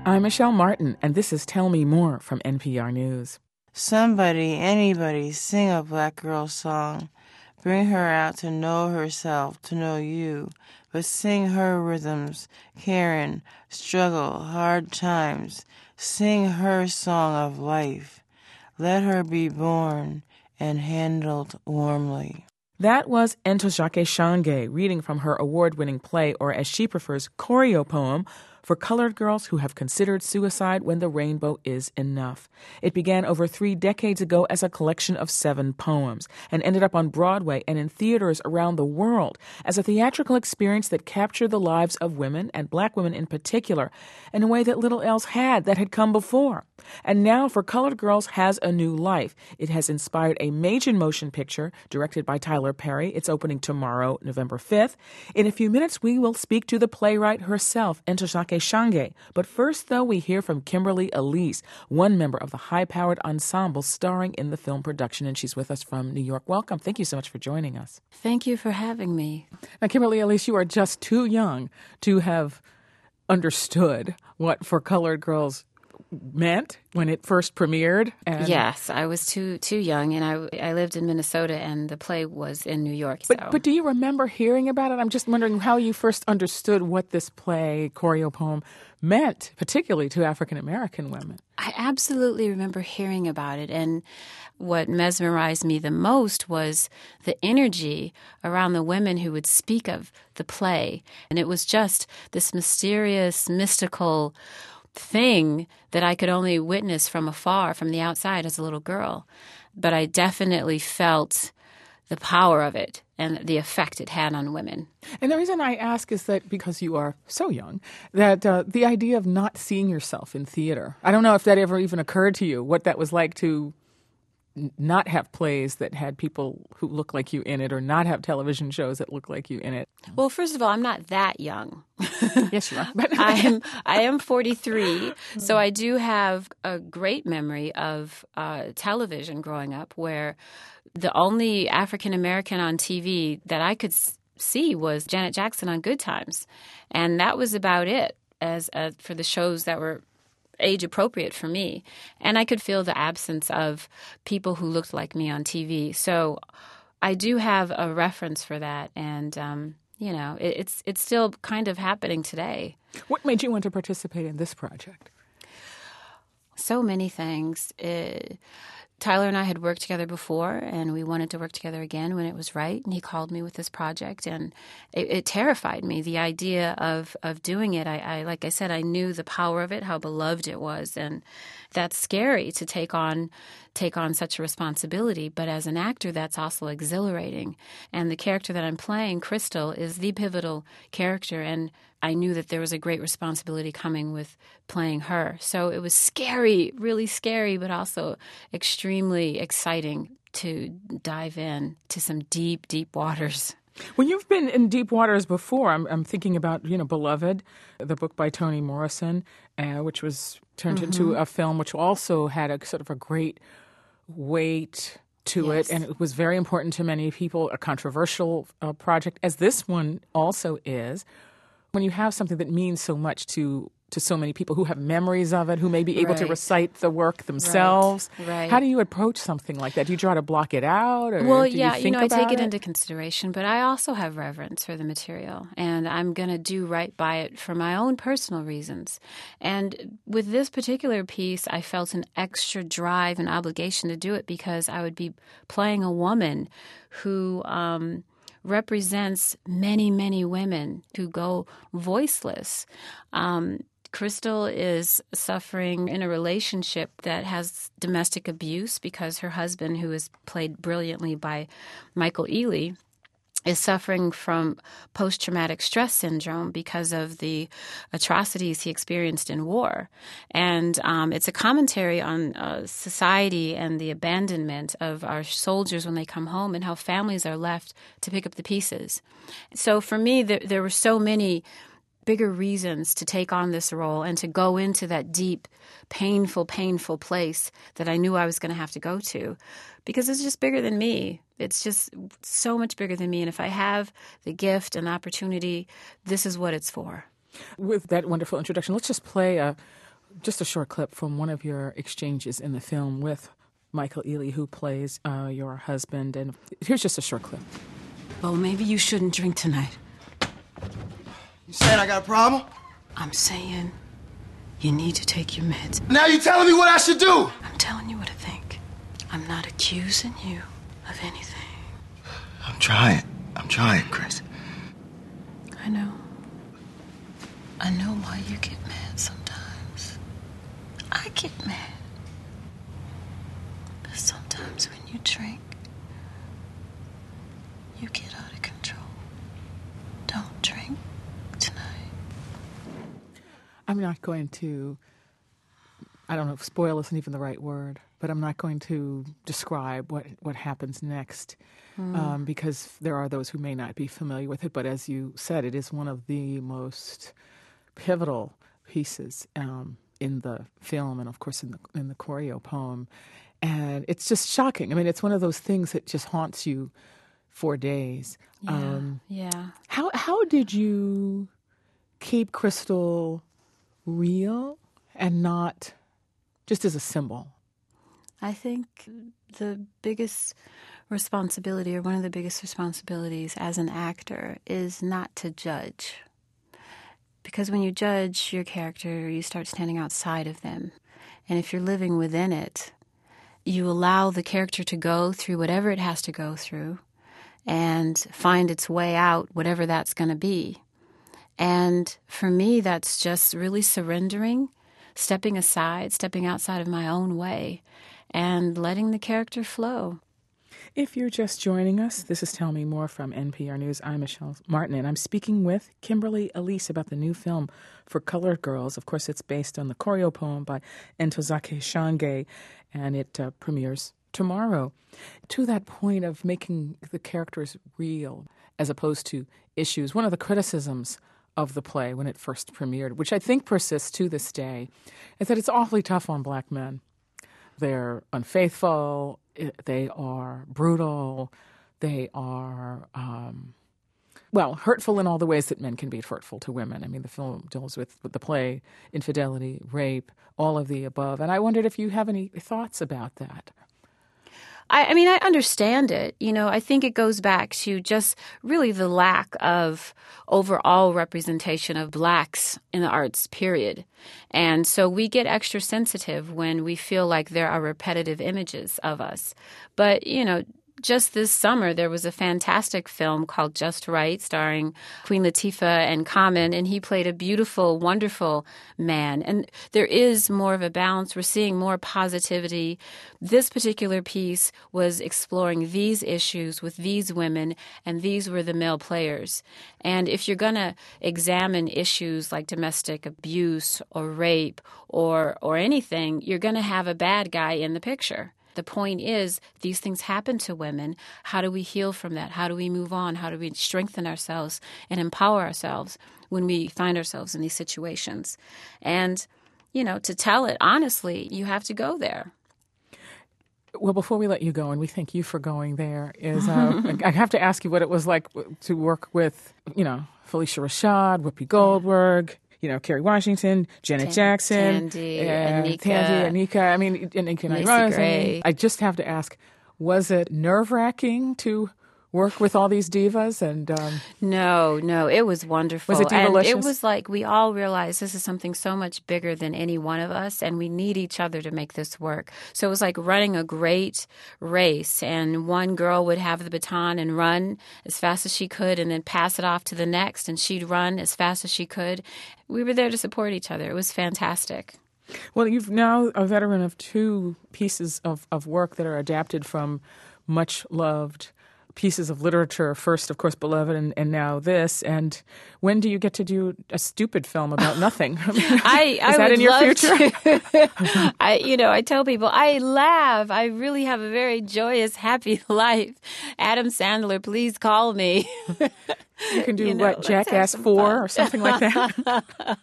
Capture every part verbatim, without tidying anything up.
I'm Michelle Martin, and this is Tell Me More from N P R News. Somebody, anybody, sing a black girl song. Bring her out to know herself, to know you. But sing her rhythms, Karen, struggle, hard times. Sing her song of life. Let her be born and handled warmly. That was Ntozake Shange reading from her award-winning play, or as she prefers, choreo poem, for colored girls who have considered suicide when the rainbow is enough. It began over three decades ago as a collection of seven poems and ended up on Broadway and in theaters around the world as a theatrical experience that captured the lives of women, and black women in particular, in a way that little else had that had come before. And now For Colored Girls has a new life. It has inspired a major motion picture directed by Tyler Perry. It's opening tomorrow, November fifth. In a few minutes, we will speak to the playwright herself, Ntozake Shange. But first, though, we hear from Kimberly Elise, one member of the high-powered ensemble starring in the film production, and she's with us from New York. Welcome. Thank you so much for joining us. Thank you for having me. Now, Kimberly Elise, you are just too young to have understood what For Colored Girls meant when it first premiered. And yes, I was too too young, and I, I lived in Minnesota, and the play was in New York. But, so. but do you remember hearing about it? I'm just wondering how you first understood what this play, choreo poem, meant, particularly to African-American women. I absolutely remember hearing about it, and what mesmerized me the most was the energy around the women who would speak of the play. And it was just this mysterious, mystical thing that I could only witness from afar, from the outside as a little girl. But I definitely felt the power of it and the effect it had on women. And the reason I ask is that because you are so young, that uh, the idea of not seeing yourself in theater, I don't know if that ever even occurred to you, what that was like to not have plays that had people who look like you in it, or not have television shows that look like you in it. Well, first of all, I'm not that young. Yes, you are. I am I am forty-three, so I do have a great memory of uh, television growing up, where the only African American on T V that I could see was Janet Jackson on Good Times, and that was about it as uh, for the shows that were age appropriate for me. And I could feel the absence of people who looked like me on T V. So I do have a reference for that. And, um, you know, it, it's it's still kind of happening today. What made you want to participate in this project? So many things. It, Tyler and I had worked together before, and we wanted to work together again when it was right. And he called me with this project, and it, it terrified me. The idea of of doing it, I, I like I said, I knew the power of it, how beloved it was, and that's scary to take on take on such a responsibility. But as an actor, that's also exhilarating. And the character that I'm playing, Crystal, is the pivotal character, and I knew that there was a great responsibility coming with playing her. So it was scary, really scary, but also extremely exciting to dive in to some deep, deep waters. Well, you've been in deep waters before. I'm, I'm thinking about, you know, Beloved, the book by Toni Morrison, uh, which was turned mm-hmm. into a film, which also had a sort of a great weight to yes. it, and it was very important to many people, a controversial uh, project, as this one also is. When you have something that means so much to to so many people who have memories of it, who may be able right. to recite the work themselves, right. Right. how do you approach something like that? Do you try to block it out? Or well, do yeah, you, think you know, I take it, it into consideration, but I also have reverence for the material, and I'm going to do right by it for my own personal reasons. And with this particular piece, I felt an extra drive and obligation to do it because I would be playing a woman who um, represents many, many women who go voiceless. Um, Crystal is suffering in a relationship that has domestic abuse because her husband, who is played brilliantly by Michael Ealy, is suffering from post-traumatic stress syndrome because of the atrocities he experienced in war. And um, it's a commentary on uh, society and the abandonment of our soldiers when they come home and how families are left to pick up the pieces. So for me, there, there were so many bigger reasons to take on this role and to go into that deep, painful, painful place that I knew I was going to have to go to, because it's just bigger than me. It's just so much bigger than me. And if I have the gift and opportunity, this is what it's for. With that wonderful introduction, let's just play a, just a short clip from one of your exchanges in the film with Michael Ealy, who plays uh, your husband. And here's just a short clip. Well, maybe you shouldn't drink tonight. You saying I got a problem? I'm saying you need to take your meds. Now you telling me what I should do? I'm telling you what to think. I'm not accusing you of anything. I'm trying. I'm trying, Chris. I know. I know why you get mad sometimes. I get mad. But sometimes when you drink, you get out of control. Don't drink tonight. I'm not going to, I don't know if spoil isn't even the right word, but I'm not going to describe what, what happens next mm. um, because there are those who may not be familiar with it. But as you said, it is one of the most pivotal pieces um, in the film and, of course, in the, in the choreo poem. And it's just shocking. I mean, it's one of those things that just haunts you for days. Yeah, um, yeah. How, how did you keep Crystal real and not just as a symbol? I think the biggest responsibility, or one of the biggest responsibilities as an actor, is not to judge. Because when you judge your character, you start standing outside of them. And if you're living within it, you allow the character to go through whatever it has to go through and find its way out, whatever that's going to be. And for me, that's just really surrendering, stepping aside, stepping outside of my own way, and letting the character flow. If you're just joining us, this is Tell Me More from N P R News. I'm Michelle Martin, and I'm speaking with Kimberly Elise about the new film for colored girls. Of course, it's based on the choreo poem by Ntozake Shange, and it uh, premieres tomorrow. To that point of making the characters real as opposed to issues, one of the criticisms of the play when it first premiered, which I think persists to this day, is that it's awfully tough on black men. They're unfaithful, they are brutal, they are, um, well, hurtful in all the ways that men can be hurtful to women. I mean, the film deals with, with the play, infidelity, rape, all of the above. And I wondered if you have any thoughts about that. I, I mean, I understand it. You know, I think it goes back to just really the lack of overall representation of blacks in the arts, period. And so we get extra sensitive when we feel like there are repetitive images of us. But, you know, just this summer, there was a fantastic film called Just Right, starring Queen Latifah and Common, and he played a beautiful, wonderful man. And there is more of a balance. We're seeing more positivity. This particular piece was exploring these issues with these women, and these were the male players. And if you're going to examine issues like domestic abuse or rape or or anything, you're going to have a bad guy in the picture. The point is, these things happen to women. How do we heal from that? How do we move on? How do we strengthen ourselves and empower ourselves when we find ourselves in these situations? And, you know, to tell it honestly, you have to go there. Well, before we let you go, and we thank you for going there, is uh, I have to ask you what it was like to work with, you know, Felicia Rashad, Whoopi Goldberg, you know, Kerry Washington, Janet Tan- Jackson, Tandy, uh, Anika, Tandy, Anika. I mean, Anika Macy Rose. Gray. I, mean, I just have to ask, was it nerve-wracking to work with all these divas? And um, no, no, it was wonderful. Was it divalicious? And it was like we all realized this is something so much bigger than any one of us, and we need each other to make this work. So it was like running a great race, and one girl would have the baton and run as fast as she could and then pass it off to the next, and she'd run as fast as she could. We were there to support each other. It was fantastic. Well, you've now a veteran of two pieces of, of work that are adapted from much-loved pieces of literature, first, of course, Beloved, and, and now this. And when do you get to do a stupid film about nothing? I mean, I, I is that would in your love future? To. I, you know, I tell people, I laugh. I really have a very joyous, happy life. Adam Sandler, please call me. You can do, you know, what, Jackass four fun. Or something like that?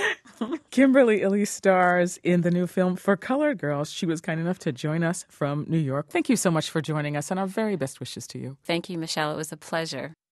Kimberly Elise stars in the new film For Colored Girls. She was kind enough to join us from New York. Thank you so much for joining us, and our very best wishes to you. Thank you, Michelle. It was a pleasure.